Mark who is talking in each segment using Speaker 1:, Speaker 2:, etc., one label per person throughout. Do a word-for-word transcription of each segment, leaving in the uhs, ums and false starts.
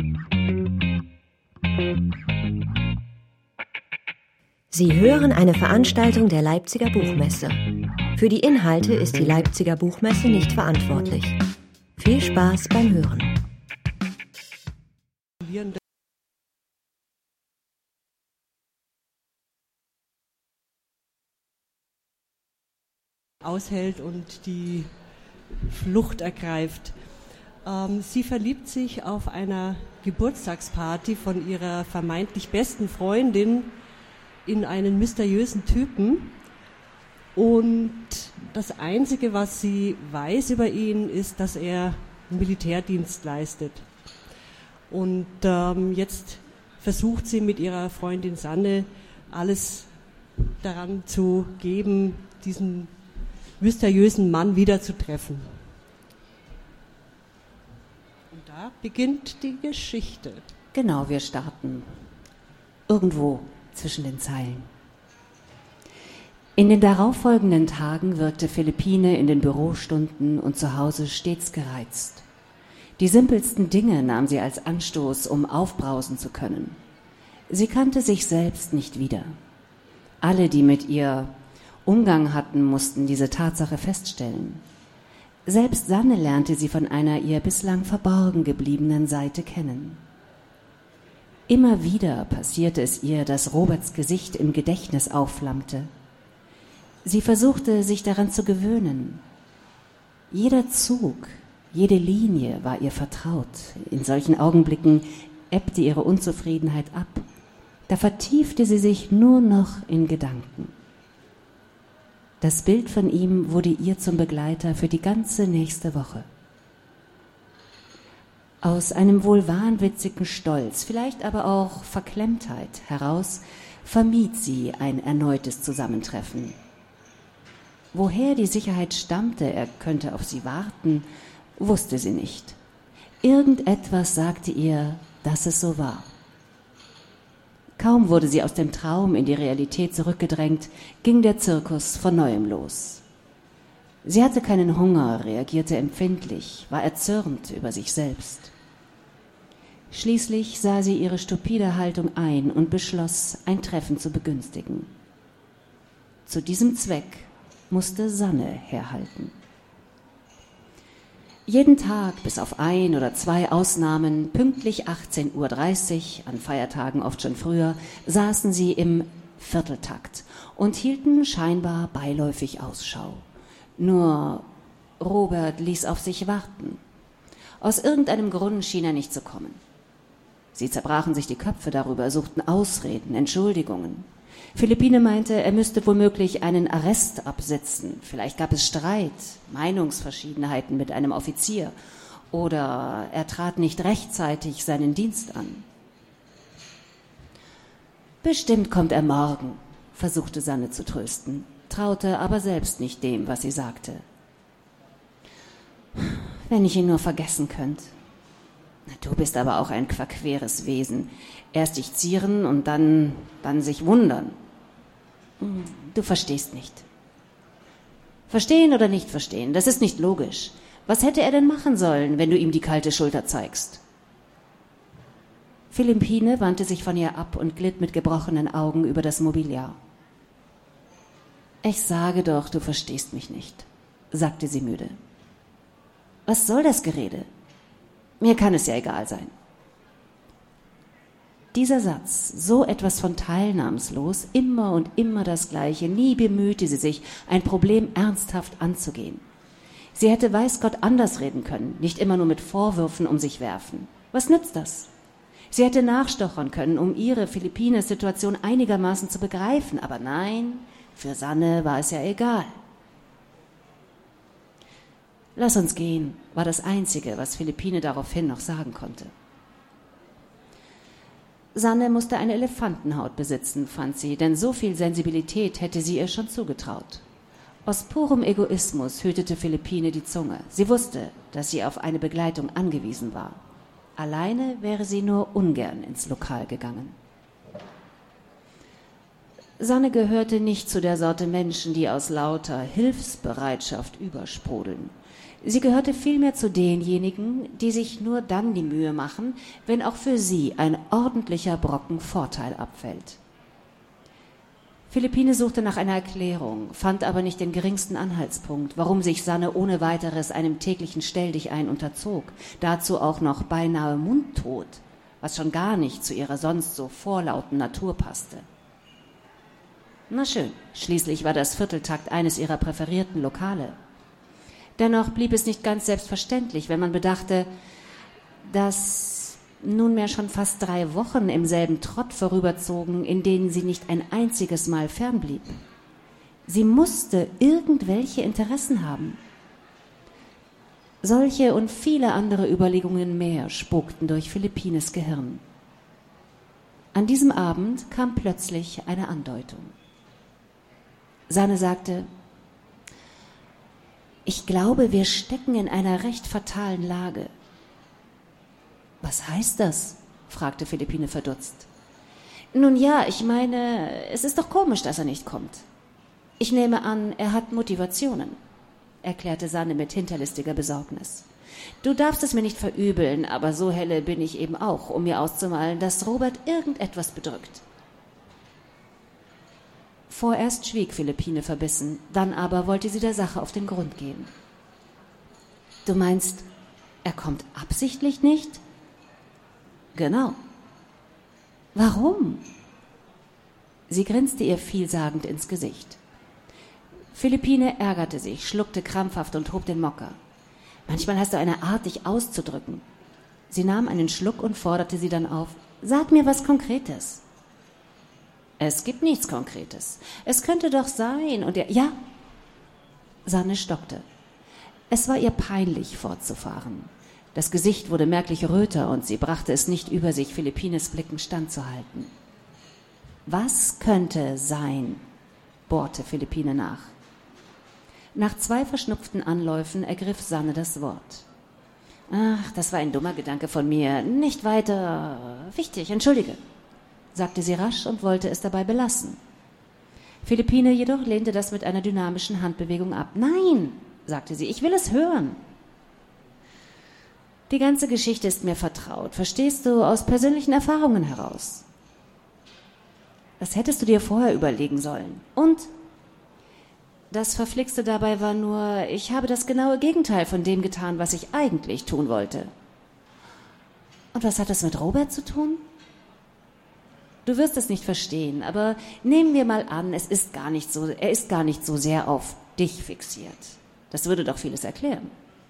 Speaker 1: Sie hören eine Veranstaltung der Leipziger Buchmesse. Für die Inhalte ist die Leipziger Buchmesse nicht verantwortlich. Viel Spaß beim Hören.
Speaker 2: Aushält und die Flucht ergreift. Ähm, sie verliebt sich auf einer Geburtstagsparty von ihrer vermeintlich besten Freundin in einen mysteriösen Typen. Und das Einzige, was sie weiß über ihn, ist, dass er Militärdienst leistet. Und ähm, jetzt versucht sie mit ihrer Freundin Sanne alles daran zu geben, diesen mysteriösen Mann wieder zu treffen. Und da beginnt die Geschichte.
Speaker 3: Genau, wir starten irgendwo zwischen den Zeilen. In den darauffolgenden Tagen wirkte Philippine in den Bürostunden und zu Hause stets gereizt. Die simpelsten Dinge nahm sie als Anstoß, um aufbrausen zu können. Sie kannte sich selbst nicht wieder. Alle, die mit ihr Umgang hatten, mussten diese Tatsache feststellen. Selbst Sanne lernte sie von einer ihr bislang verborgen gebliebenen Seite kennen. Immer wieder passierte es ihr, dass Roberts Gesicht im Gedächtnis aufflammte. Sie versuchte, sich daran zu gewöhnen. Jeder Zug, jede Linie war ihr vertraut. In solchen Augenblicken ebbte ihre Unzufriedenheit ab. Da vertiefte sie sich nur noch in Gedanken. Das Bild von ihm wurde ihr zum Begleiter für die ganze nächste Woche. Aus einem wohl wahnwitzigen Stolz, vielleicht aber auch Verklemmtheit heraus, vermied sie ein erneutes Zusammentreffen. Woher die Sicherheit stammte, er könnte auf sie warten, wusste sie nicht. Irgendetwas sagte ihr, dass es so war. Kaum wurde sie aus dem Traum in die Realität zurückgedrängt, ging der Zirkus von neuem los. Sie hatte keinen Hunger, reagierte empfindlich, war erzürnt über sich selbst. Schließlich sah sie ihre stupide Haltung ein und beschloss, ein Treffen zu begünstigen. Zu diesem Zweck musste Sanne herhalten. Jeden Tag, bis auf ein oder zwei Ausnahmen, pünktlich achtzehn Uhr dreißig, an Feiertagen oft schon früher, saßen sie im Vierteltakt und hielten scheinbar beiläufig Ausschau. Nur Robert ließ auf sich warten. Aus irgendeinem Grund schien er nicht zu kommen. Sie zerbrachen sich die Köpfe darüber, suchten Ausreden, Entschuldigungen. Philippine meinte, er müsste womöglich einen Arrest absitzen. Vielleicht gab es Streit, Meinungsverschiedenheiten mit einem Offizier oder er trat nicht rechtzeitig seinen Dienst an. Bestimmt kommt er morgen, versuchte Sanne zu trösten, traute aber selbst nicht dem, was sie sagte. Wenn ich ihn nur vergessen könnte. Du bist aber auch ein querqueres Wesen. Erst dich zieren und dann, dann sich wundern. Du verstehst nicht. Verstehen oder nicht verstehen, das ist nicht logisch. Was hätte er denn machen sollen, wenn du ihm die kalte Schulter zeigst? Philippine wandte sich von ihr ab und glitt mit gebrochenen Augen über das Mobiliar. Ich sage doch, du verstehst mich nicht, sagte sie müde. Was soll das Gerede? Mir kann es ja egal sein. Dieser Satz, so etwas von teilnahmslos, immer und immer das Gleiche, nie bemühte sie sich, ein Problem ernsthaft anzugehen. Sie hätte weiß Gott anders reden können, nicht immer nur mit Vorwürfen um sich werfen. Was nützt das? Sie hätte nachstochern können, um ihre Philippines Situation einigermaßen zu begreifen, aber nein, für Sanne war es ja egal. Lass uns gehen, war das Einzige, was Philippine daraufhin noch sagen konnte. Sanne musste eine Elefantenhaut besitzen, fand sie, denn so viel Sensibilität hätte sie ihr schon zugetraut. Aus purem Egoismus hütete Philippine die Zunge. Sie wusste, dass sie auf eine Begleitung angewiesen war. Alleine wäre sie nur ungern ins Lokal gegangen. Sanne gehörte nicht zu der Sorte Menschen, die aus lauter Hilfsbereitschaft übersprudeln. Sie gehörte vielmehr zu denjenigen, die sich nur dann die Mühe machen, wenn auch für sie ein ordentlicher Brocken Vorteil abfällt. Philippine suchte nach einer Erklärung, fand aber nicht den geringsten Anhaltspunkt, warum sich Sanne ohne weiteres einem täglichen Stelldichein unterzog, dazu auch noch beinahe mundtot, was schon gar nicht zu ihrer sonst so vorlauten Natur passte. Na schön, schließlich war das Vierteltakt eines ihrer präferierten Lokale. Dennoch blieb es nicht ganz selbstverständlich, wenn man bedachte, dass nunmehr schon fast drei Wochen im selben Trott vorüberzogen, in denen sie nicht ein einziges Mal fernblieb. Sie musste irgendwelche Interessen haben. Solche und viele andere Überlegungen mehr spukten durch Philippines Gehirn. An diesem Abend kam plötzlich eine Andeutung. Sanne sagte: Ich glaube, wir stecken in einer recht fatalen Lage. Was heißt das? Fragte Philippine verdutzt. Nun ja, ich meine, es ist doch komisch, dass er nicht kommt. Ich nehme an, er hat Motivationen, erklärte Sanne mit hinterlistiger Besorgnis. Du darfst es mir nicht verübeln, aber so helle bin ich eben auch, um mir auszumalen, dass Robert irgendetwas bedrückt. Vorerst schwieg Philippine verbissen, dann aber wollte sie der Sache auf den Grund gehen. Du meinst, er kommt absichtlich nicht? Genau. Warum? Sie grinste ihr vielsagend ins Gesicht. Philippine ärgerte sich, schluckte krampfhaft und hob den Mocker. Manchmal hast du eine Art, dich auszudrücken. Sie nahm einen Schluck und forderte sie dann auf. Sag mir was Konkretes. Es gibt nichts Konkretes. Es könnte doch sein und er... Ja. Sanne stockte. Es war ihr peinlich, fortzufahren. Das Gesicht wurde merklich röter und sie brachte es nicht über sich, Philippines Blicken standzuhalten. Was könnte sein? Bohrte Philippine nach. Nach zwei verschnupften Anläufen ergriff Sanne das Wort. Ach, das war ein dummer Gedanke von mir. Nicht weiter wichtig, entschuldige, sagte sie rasch und wollte es dabei belassen. Philippine jedoch lehnte das mit einer dynamischen Handbewegung ab. Nein, sagte sie, ich will es hören. Die ganze Geschichte ist mir vertraut, verstehst du, aus persönlichen Erfahrungen heraus. Das hättest du dir vorher überlegen sollen. Und? Das Verflixte dabei war nur, ich habe das genaue Gegenteil von dem getan, was ich eigentlich tun wollte. Und was hat das mit Robert zu tun? Du wirst es nicht verstehen, aber nehmen wir mal an, es ist gar nicht so, er ist gar nicht so sehr auf dich fixiert. Das würde doch vieles erklären.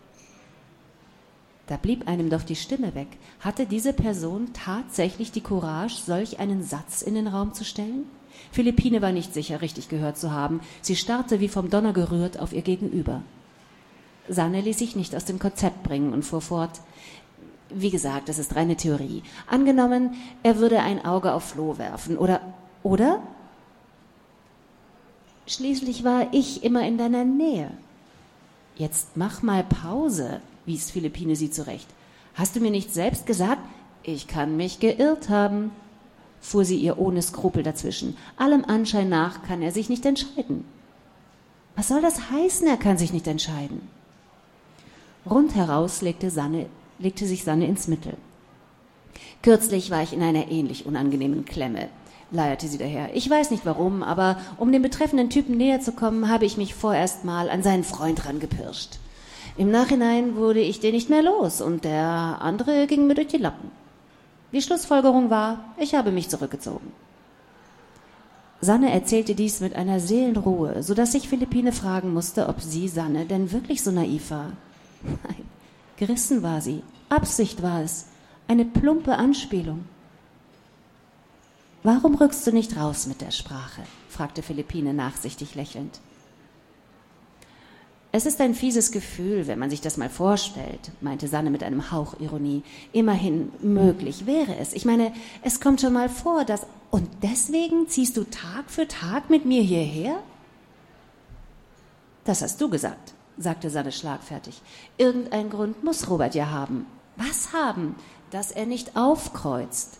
Speaker 3: Da blieb einem doch die Stimme weg. Hatte diese Person tatsächlich die Courage, solch einen Satz in den Raum zu stellen? Philippine war nicht sicher, richtig gehört zu haben. Sie starrte wie vom Donner gerührt auf ihr Gegenüber. Sanne ließ sich nicht aus dem Konzept bringen und fuhr fort. Wie gesagt, das ist reine Theorie. Angenommen, er würde ein Auge auf Flo werfen. Oder? Oder? Schließlich war ich immer in deiner Nähe. Jetzt mach mal Pause, wies Philippine sie zurecht. Hast du mir nicht selbst gesagt, ich kann mich geirrt haben? Fuhr sie ihr ohne Skrupel dazwischen. Allem Anschein nach kann er sich nicht entscheiden. Was soll das heißen, er kann sich nicht entscheiden? Rundheraus legte, Sanne, legte sich Sanne ins Mittel. Kürzlich war ich in einer ähnlich unangenehmen Klemme, leierte sie daher. Ich weiß nicht warum, aber um dem betreffenden Typen näher zu kommen, habe ich mich vorerst mal an seinen Freund rangepirscht. Im Nachhinein wurde ich den nicht mehr los und der andere ging mir durch die Lappen. Die Schlussfolgerung war, ich habe mich zurückgezogen. Sanne erzählte dies mit einer Seelenruhe, so dass sich Philippine fragen musste, ob sie, Sanne, denn wirklich so naiv war. Nein, gerissen war sie. Absicht war es. Eine plumpe Anspielung. Warum rückst du nicht raus mit der Sprache? Fragte Philippine nachsichtig lächelnd. Es ist ein fieses Gefühl, wenn man sich das mal vorstellt, meinte Sanne mit einem Hauch Ironie. Immerhin möglich wäre es. Ich meine, es kommt schon mal vor, dass... Und deswegen ziehst du Tag für Tag mit mir hierher? Das hast du gesagt, sagte Sanne schlagfertig. Irgendein Grund muss Robert ja haben. Was haben? Dass er nicht aufkreuzt.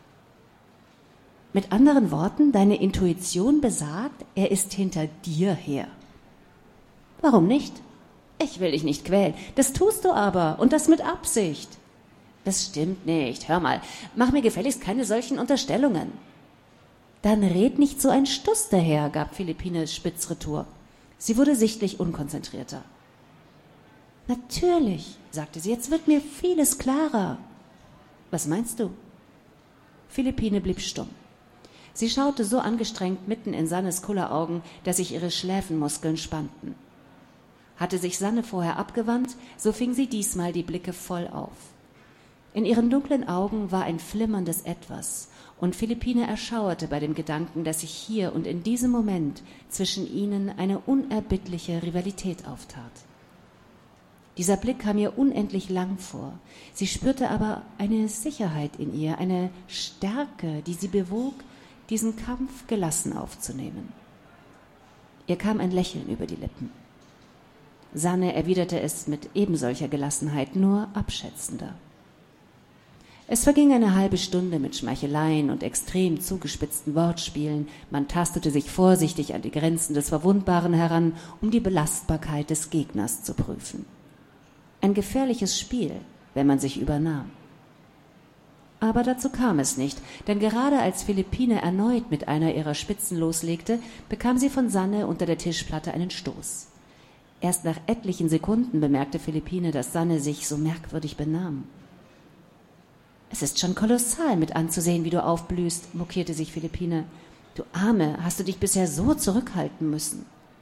Speaker 3: Mit anderen Worten, deine Intuition besagt, er ist hinter dir her. Warum nicht? Ich will dich nicht quälen. Das tust du aber, und das mit Absicht. Das stimmt nicht. Hör mal, mach mir gefälligst keine solchen Unterstellungen. Dann red nicht so ein Stuss daher, gab Philippine spitz Retour. Sie wurde sichtlich unkonzentrierter. Natürlich, sagte sie, jetzt wird mir vieles klarer. Was meinst du? Philippine blieb stumm. Sie schaute so angestrengt mitten in Sannes Kulleraugen, dass sich ihre Schläfenmuskeln spannten. Hatte sich Sanne vorher abgewandt, so fing sie diesmal die Blicke voll auf. In ihren dunklen Augen war ein flimmerndes Etwas, und Philippine erschauerte bei dem Gedanken, dass sich hier und in diesem Moment zwischen ihnen eine unerbittliche Rivalität auftat. Dieser Blick kam ihr unendlich lang vor. Sie spürte aber eine Sicherheit in ihr, eine Stärke, die sie bewog, diesen Kampf gelassen aufzunehmen. Ihr kam ein Lächeln über die Lippen. Sanne erwiderte es mit ebensolcher Gelassenheit, nur abschätzender. Es verging eine halbe Stunde mit Schmeicheleien und extrem zugespitzten Wortspielen. Man tastete sich vorsichtig an die Grenzen des Verwundbaren heran, um die Belastbarkeit des Gegners zu prüfen. Ein gefährliches Spiel, wenn man sich übernahm. Aber dazu kam es nicht, denn gerade als Philippine erneut mit einer ihrer Spitzen loslegte, bekam sie von Sanne unter der Tischplatte einen Stoß. Erst nach etlichen Sekunden bemerkte Philippine, dass Sanne sich so merkwürdig benahm. »Es ist schon kolossal mit anzusehen, wie du aufblühst«, mokierte sich Philippine. »Du Arme, hast du dich bisher so zurückhalten müssen?«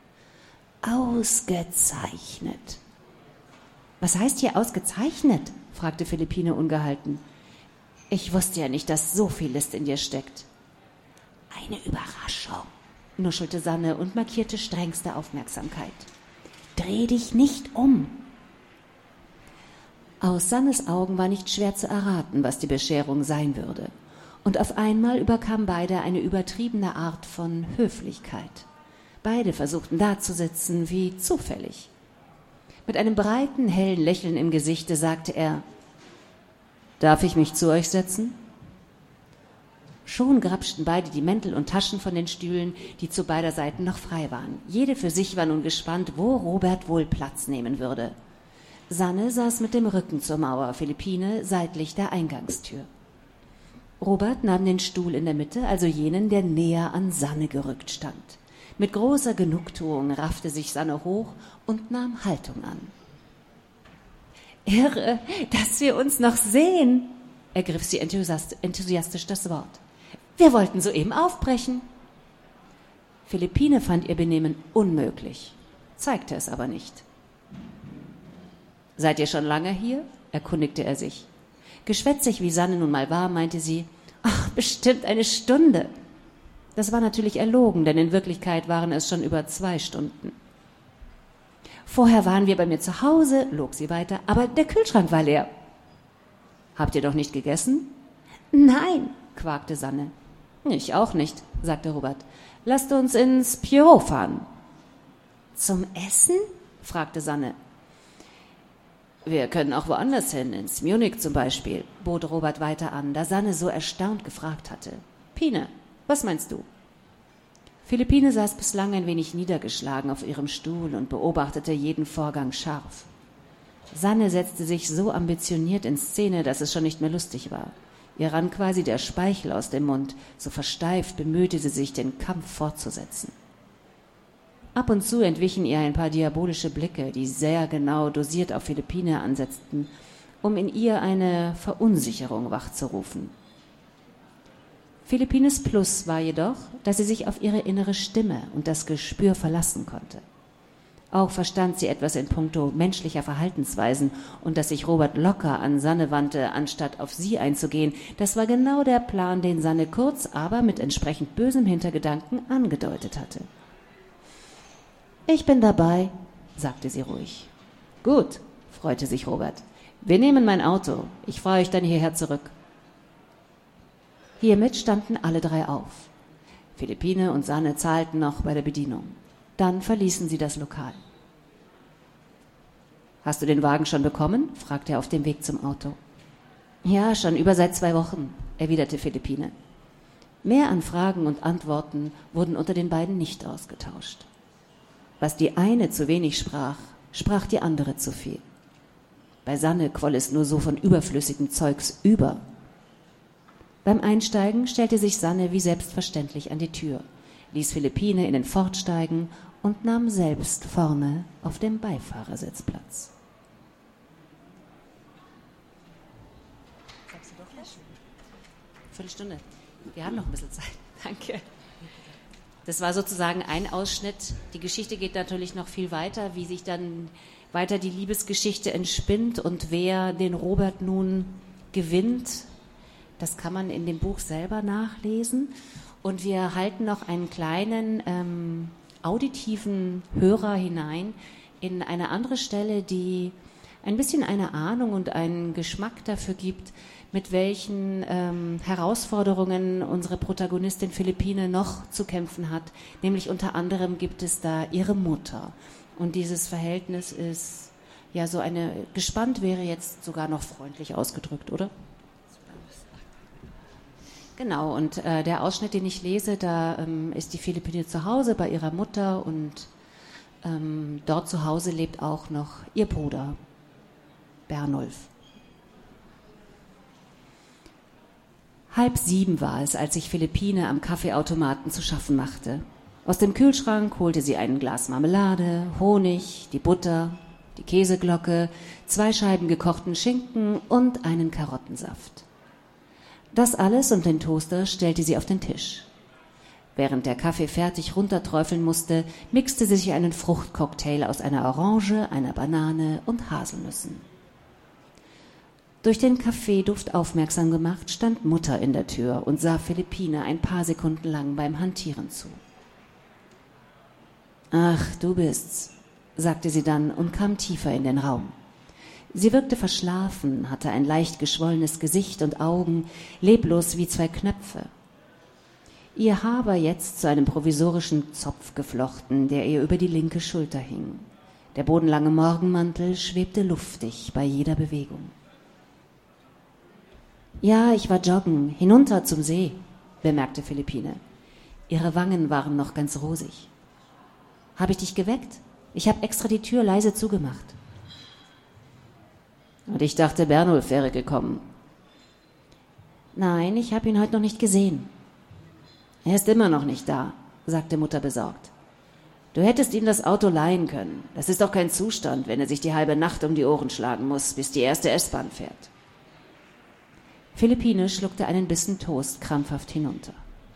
Speaker 3: »Ausgezeichnet.« »Was heißt hier ausgezeichnet?« fragte Philippine ungehalten. »Ich wusste ja nicht, dass so viel List in dir steckt.« »Eine Überraschung«, nuschelte Sanne und markierte strengste Aufmerksamkeit. »Dreh dich nicht um.« Aus Sannes Augen war nicht schwer zu erraten, was die Bescherung sein würde. Und auf einmal überkam beide eine übertriebene Art von Höflichkeit. Beide versuchten dazusitzen wie zufällig. Mit einem breiten, hellen Lächeln im Gesichte sagte er, »Darf ich mich zu euch setzen?« Schon grapschten beide die Mäntel und Taschen von den Stühlen, die zu beider Seiten noch frei waren. Jede für sich war nun gespannt, wo Robert wohl Platz nehmen würde. Sanne saß mit dem Rücken zur Mauer, Philippine seitlich der Eingangstür. Robert nahm den Stuhl in der Mitte, also jenen, der näher an Sanne gerückt stand. Mit großer Genugtuung raffte sich Sanne hoch und nahm Haltung an. »Irre, dass wir uns noch sehen«, ergriff sie enthusiastisch das Wort. »Wir wollten soeben aufbrechen.« Philippine fand ihr Benehmen unmöglich, zeigte es aber nicht. »Seid ihr schon lange hier?« erkundigte er sich. Geschwätzig wie Sanne nun mal war, meinte sie, »Ach, bestimmt eine Stunde.« Das war natürlich erlogen, denn in Wirklichkeit waren es schon über zwei Stunden. »Vorher waren wir bei mir zu Hause«, log sie weiter, »aber der Kühlschrank war leer.« »Habt ihr doch nicht gegessen?« »Nein«, quakte Sanne. »Ich auch nicht«, sagte Robert. »Lasst uns ins Pierrot fahren.« »Zum Essen?« fragte Sanne. »Wir können auch woanders hin, ins Munich zum Beispiel«, bot Robert weiter an, da Sanne so erstaunt gefragt hatte. »Pine, was meinst du?« Philippine saß bislang ein wenig niedergeschlagen auf ihrem Stuhl und beobachtete jeden Vorgang scharf. Sanne setzte sich so ambitioniert in Szene, dass es schon nicht mehr lustig war. Ihr rann quasi der Speichel aus dem Mund, so versteift bemühte sie sich, den Kampf fortzusetzen. Ab und zu entwichen ihr ein paar diabolische Blicke, die sehr genau dosiert auf Philippine ansetzten, um in ihr eine Verunsicherung wachzurufen. Philippines Plus war jedoch, dass sie sich auf ihre innere Stimme und das Gespür verlassen konnte. Auch verstand sie etwas in puncto menschlicher Verhaltensweisen und dass sich Robert locker an Sanne wandte, anstatt auf sie einzugehen. Das war genau der Plan, den Sanne kurz, aber mit entsprechend bösem Hintergedanken angedeutet hatte. »Ich bin dabei«, sagte sie ruhig. »Gut«, freute sich Robert. »Wir nehmen mein Auto. Ich fahre euch dann hierher zurück.« Hiermit standen alle drei auf. Philippine und Sanne zahlten noch bei der Bedienung. Dann verließen sie das Lokal. »Hast du den Wagen schon bekommen?« fragte er auf dem Weg zum Auto. »Ja, schon über seit zwei Wochen«, erwiderte Philippine. Mehr an Fragen und Antworten wurden unter den beiden nicht ausgetauscht. Was die eine zu wenig sprach, sprach die andere zu viel. Bei Sanne quoll es nur so von überflüssigem Zeugs über. Beim Einsteigen stellte sich Sanne wie selbstverständlich an die Tür, ließ Philippine in den Ford steigen und nahm selbst vorne auf dem Beifahrersitz Platz. Sagst du doch nicht? Viertelstunde. Wir haben noch ein bisschen Zeit. Danke. Das war sozusagen ein Ausschnitt. Die Geschichte geht natürlich noch viel weiter, wie sich dann weiter die Liebesgeschichte entspinnt und wer den Robert nun gewinnt. Das kann man in dem Buch selber nachlesen. Und wir halten noch einen kleinen ähm, auditiven Hörer hinein in eine andere Stelle, die ein bisschen eine Ahnung und einen Geschmack dafür gibt, mit welchen ähm, Herausforderungen unsere Protagonistin Philippine noch zu kämpfen hat. Nämlich unter anderem gibt es da ihre Mutter. Und dieses Verhältnis ist ja so eine, gespannt wäre jetzt sogar noch freundlich ausgedrückt, oder? Genau, und äh, der Ausschnitt, den ich lese, da ähm, ist die Philippine zu Hause bei ihrer Mutter und ähm, dort zu Hause lebt auch noch ihr Bruder, Bernulf. Halb sieben war es, als sich Philippine am Kaffeeautomaten zu schaffen machte. Aus dem Kühlschrank holte sie ein Glas Marmelade, Honig, die Butter, die Käseglocke, zwei Scheiben gekochten Schinken und einen Karottensaft. Das alles und den Toaster stellte sie auf den Tisch. Während der Kaffee fertig runterträufeln musste, mixte sie sich einen Fruchtcocktail aus einer Orange, einer Banane und Haselnüssen. Durch den Kaffeeduft aufmerksam gemacht, stand Mutter in der Tür und sah Philippine ein paar Sekunden lang beim Hantieren zu. »Ach, du bist's«, sagte sie dann und kam tiefer in den Raum. Sie wirkte verschlafen, hatte ein leicht geschwollenes Gesicht und Augen, leblos wie zwei Knöpfe. Ihr Haar war jetzt zu einem provisorischen Zopf geflochten, der ihr über die linke Schulter hing. Der bodenlange Morgenmantel schwebte luftig bei jeder Bewegung. »Ja, ich war joggen, hinunter zum See«, bemerkte Philippine. Ihre Wangen waren noch ganz rosig. »Habe ich dich geweckt? Ich habe extra die Tür leise zugemacht.« »Und ich dachte, Bernulf wäre gekommen.« »Nein, ich habe ihn heute noch nicht gesehen.« »Er ist immer noch nicht da«, sagte Mutter besorgt. »Du hättest ihm das Auto leihen können. Das ist doch kein Zustand, wenn er sich die halbe Nacht um die Ohren schlagen muss, bis die erste S-Bahn fährt.« Philippine schluckte einen Bissen Toast krampfhaft hinunter.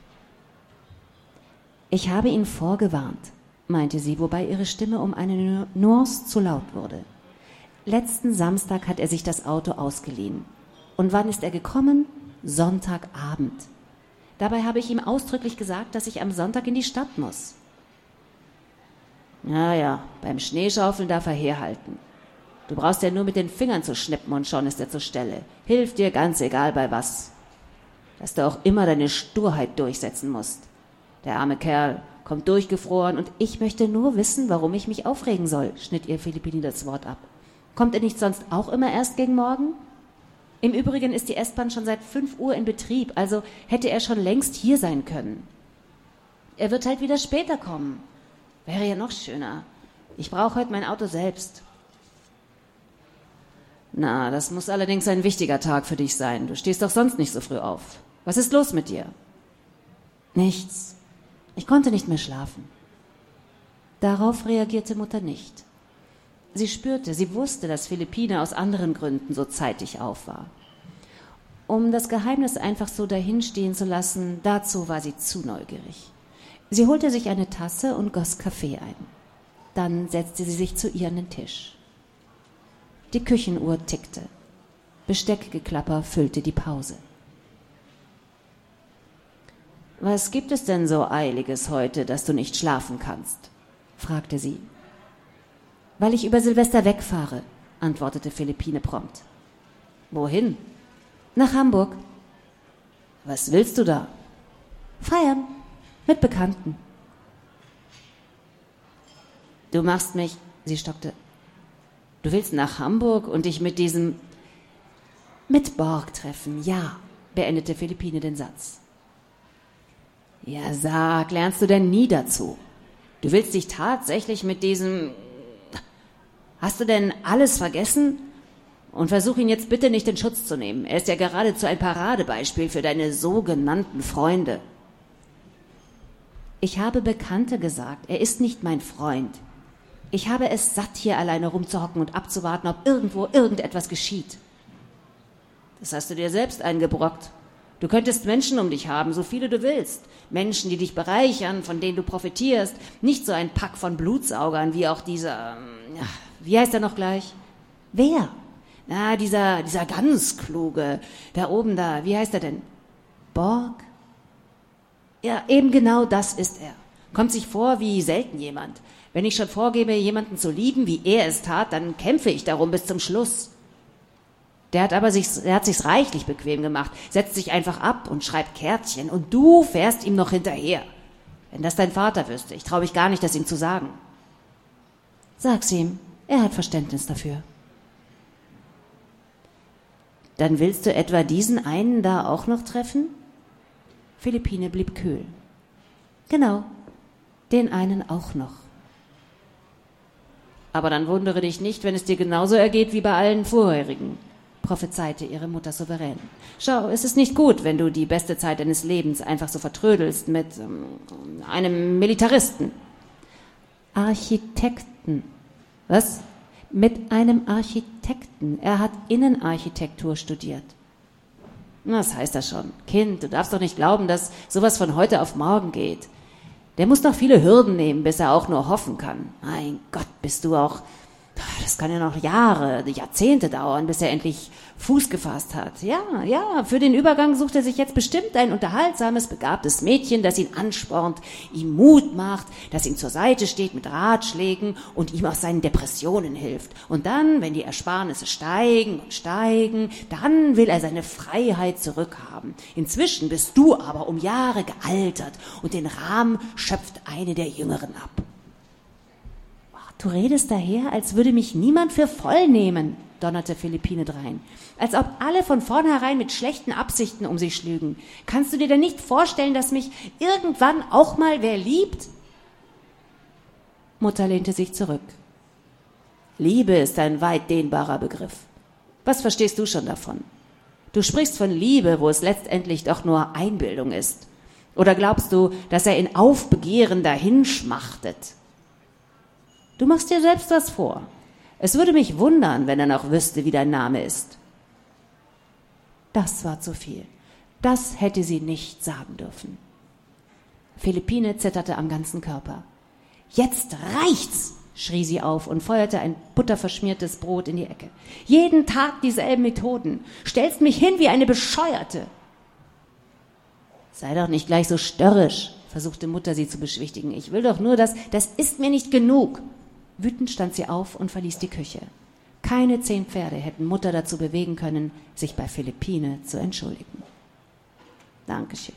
Speaker 3: »Ich habe ihn vorgewarnt«, meinte sie, wobei ihre Stimme um eine Nuance zu laut wurde. »Letzten Samstag hat er sich das Auto ausgeliehen. Und wann ist er gekommen? Sonntagabend. Dabei habe ich ihm ausdrücklich gesagt, dass ich am Sonntag in die Stadt muss.« »Na ja, beim Schneeschaufeln darf er herhalten. Du brauchst ja nur mit den Fingern zu schnippen und schon ist er zur Stelle. Hilft dir ganz egal bei was. Dass du auch immer deine Sturheit durchsetzen musst. Der arme Kerl kommt durchgefroren und ich möchte nur wissen, warum ich mich aufregen soll«, schnitt ihr Philippine das Wort ab. »Kommt er nicht sonst auch immer erst gegen morgen? Im Übrigen ist die S-Bahn schon seit fünf Uhr in Betrieb, also hätte er schon längst hier sein können. Er wird halt wieder später kommen. Wäre ja noch schöner. Ich brauche heute mein Auto selbst.« »Na, das muss allerdings ein wichtiger Tag für dich sein. Du stehst doch sonst nicht so früh auf. Was ist los mit dir?« »Nichts. Ich konnte nicht mehr schlafen.« Darauf reagierte Mutter nicht. Sie spürte, sie wusste, dass Philippine aus anderen Gründen so zeitig auf war. Um das Geheimnis einfach so dahinstehen zu lassen, dazu war sie zu neugierig. Sie holte sich eine Tasse und goss Kaffee ein. Dann setzte sie sich zu ihr an den Tisch. Die Küchenuhr tickte. Besteckgeklapper füllte die Pause. »Was gibt es denn so Eiliges heute, dass du nicht schlafen kannst?« fragte sie. »Weil ich über Silvester wegfahre«, antwortete Philippine prompt. »Wohin?« »Nach Hamburg.« »Was willst du da?« »Feiern. Mit Bekannten.« »Du machst mich«, sie stockte. »Du willst nach Hamburg und dich mit diesem...« »Mit Borg treffen, ja«, beendete Philippine den Satz. »Ja, sag, lernst du denn nie dazu? Du willst dich tatsächlich mit diesem... Hast du denn alles vergessen? Und versuch ihn jetzt bitte nicht in Schutz zu nehmen. Er ist ja geradezu ein Paradebeispiel für deine sogenannten Freunde. Ich habe Bekannte gesagt, er ist nicht mein Freund. Ich habe es satt, hier alleine rumzuhocken und abzuwarten, ob irgendwo irgendetwas geschieht. Das hast du dir selbst eingebrockt. Du könntest Menschen um dich haben, so viele du willst. Menschen, die dich bereichern, von denen du profitierst. Nicht so ein Pack von Blutsaugern, wie auch dieser, ja, wie heißt er noch gleich? Wer? Na, dieser, dieser ganz kluge, da oben da, wie heißt er denn? Borg? Ja, eben genau das ist er. Kommt sich vor wie selten jemand. Wenn ich schon vorgebe, jemanden zu lieben, wie er es tat, dann kämpfe ich darum bis zum Schluss. Der hat aber sich, der hat sich's reichlich bequem gemacht, setzt sich einfach ab und schreibt Kärtchen und du fährst ihm noch hinterher. Wenn das dein Vater wüsste, ich traue mich gar nicht, das ihm zu sagen. Sag's ihm, er hat Verständnis dafür. Dann willst du etwa diesen einen da auch noch treffen? Philippine blieb kühl. Genau, den einen auch noch. Aber dann wundere dich nicht, wenn es dir genauso ergeht wie bei allen vorherigen, prophezeite ihre Mutter souverän. Schau, es ist nicht gut, wenn du die beste Zeit deines Lebens einfach so vertrödelst mit ähm, einem Militaristen. Architekten. Was? Mit einem Architekten. Er hat Innenarchitektur studiert. Was heißt das schon? Kind, du darfst doch nicht glauben, dass sowas von heute auf morgen geht. Der muss noch viele Hürden nehmen, bis er auch nur hoffen kann. Mein Gott, bist du auch... Das kann ja noch Jahre, Jahrzehnte dauern, bis er endlich Fuß gefasst hat. Ja, ja, für den Übergang sucht er sich jetzt bestimmt ein unterhaltsames, begabtes Mädchen, das ihn anspornt, ihm Mut macht, das ihm zur Seite steht mit Ratschlägen und ihm aus seinen Depressionen hilft. Und dann, wenn die Ersparnisse steigen und steigen, dann will er seine Freiheit zurückhaben. Inzwischen bist du aber um Jahre gealtert und den Rahmen schöpft eine der Jüngeren ab. Du redest daher, als würde mich niemand für voll nehmen, donnerte Philippine drein. Als ob alle von vornherein mit schlechten Absichten um sie schlügen. Kannst du dir denn nicht vorstellen, dass mich irgendwann auch mal wer liebt? Mutter lehnte sich zurück. Liebe ist ein weit dehnbarer Begriff. Was verstehst du schon davon? Du sprichst von Liebe, wo es letztendlich doch nur Einbildung ist. Oder glaubst du, dass er in Aufbegehren dahinschmachtet? Du machst dir selbst was vor. Es würde mich wundern, wenn er noch wüsste, wie dein Name ist. Das war zu viel. Das hätte sie nicht sagen dürfen. Philippine zitterte am ganzen Körper. Jetzt reicht's, schrie sie auf und feuerte ein butterverschmiertes Brot in die Ecke. Jeden Tag dieselben Methoden. Stellst mich hin wie eine Bescheuerte. Sei doch nicht gleich so störrisch, versuchte Mutter sie zu beschwichtigen. Ich will doch nur, dass, das ist mir nicht genug. Wütend stand sie auf und verließ die Küche. Keine zehn Pferde hätten Mutter dazu bewegen können, sich bei Philippine zu entschuldigen. Dankeschön.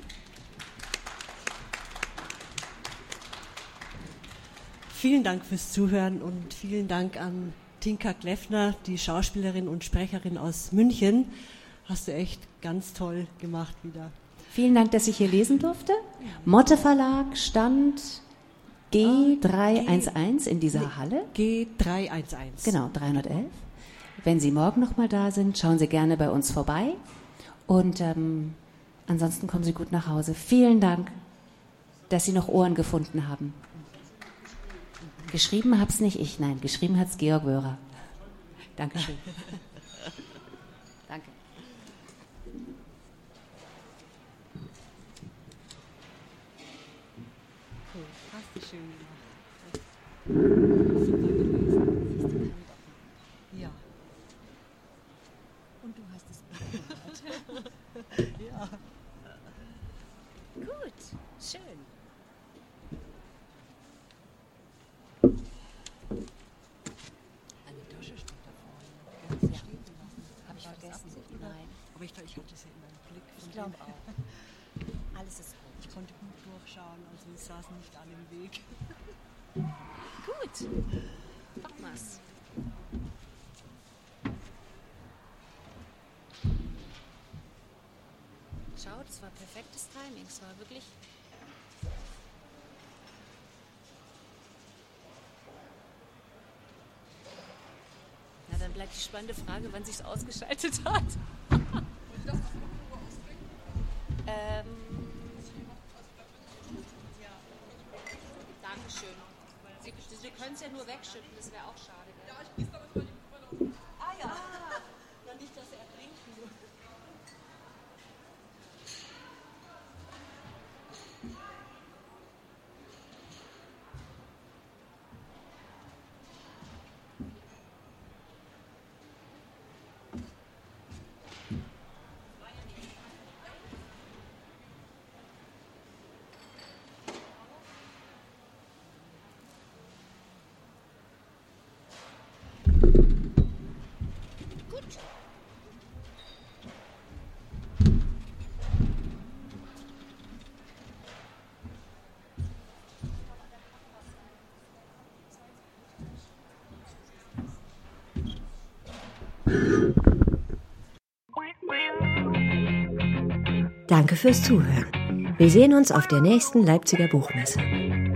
Speaker 2: Vielen Dank fürs Zuhören und vielen Dank an Tinka Kleffner, die Schauspielerin und Sprecherin aus München. Hast du echt ganz toll gemacht wieder.
Speaker 3: Vielen Dank, dass ich hier lesen durfte. Motte Verlag stand... G dreihundertelf in dieser Halle.
Speaker 2: G dreihundertelf.
Speaker 3: Genau, dreihundertelf. Wenn Sie morgen noch mal da sind, schauen Sie gerne bei uns vorbei. Und ähm, ansonsten kommen Sie gut nach Hause. Vielen Dank, dass Sie noch Ohren gefunden haben. Geschrieben hab's nicht ich, nein, geschrieben hat's Georg Wörer. Dankeschön. Danke.
Speaker 2: Hast du schön gemacht. Super gelesen. Ja. Und du hast es gehört. Ja.
Speaker 3: Gut, schön.
Speaker 2: Eine Tasche steht da vorne. Ja. Stehen lassen.
Speaker 3: Habe ich vergessen. Nein.
Speaker 2: Aber ich, ich hatte sie in meinem Blick.
Speaker 3: Ich glaube auch. Alles ist gut.
Speaker 2: Ich konnte gut durchschauen, also es saßen nicht alle im Weg.
Speaker 3: Gut. Thomas. Schau, das war perfektes Timing. Es war wirklich...
Speaker 4: relativ spannende Frage, wann sich's ausgeschaltet hat. ähm, Dankeschön. Sie, Sie können es ja nur wegschütten, das wäre auch schade. Ja, ich gieße damit mal die Luft. Ah ja, na nicht, dass Sie ertrinken.
Speaker 1: Danke fürs Zuhören. Wir sehen uns auf der nächsten Leipziger Buchmesse.